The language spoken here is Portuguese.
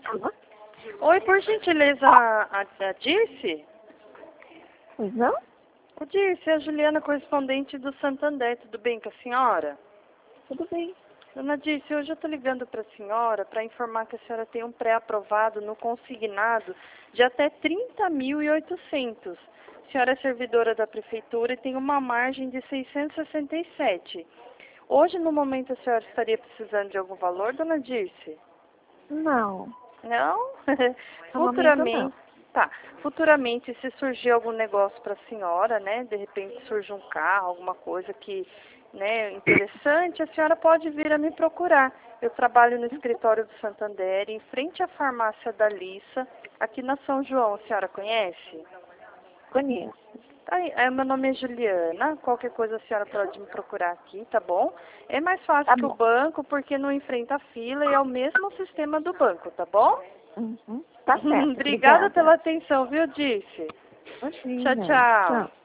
Alô? Oi, por gentileza, a Dirce? Pois não? O Dirce, é a Juliana, correspondente do Santander. Tudo bem com a senhora? Tudo bem. Dona Dirce, hoje eu estou ligando para a senhora para informar que a senhora tem um pré-aprovado no consignado de até 30.800. A senhora é servidora da prefeitura e tem uma margem de 667. Hoje, no momento, a senhora estaria precisando de algum valor, dona Dirce? Não. Não? No momento, não. Futuramente, tá. Futuramente, se surgir algum negócio para a senhora, né? De repente surge um carro, alguma coisa que, né, interessante, a senhora pode vir a me procurar. Eu trabalho no escritório do Santander, em frente à farmácia da Lissa, aqui na São João. A senhora conhece? Conheço. Aí, meu nome é Juliana, qualquer coisa a senhora pode me procurar aqui, tá bom? É mais fácil Tá que o bom. banco, porque não enfrenta fila e é o mesmo sistema do banco, tá bom? Tá certo. Obrigada pela atenção, viu, Dirce? Tchau, Imagina. tchau. Tchau.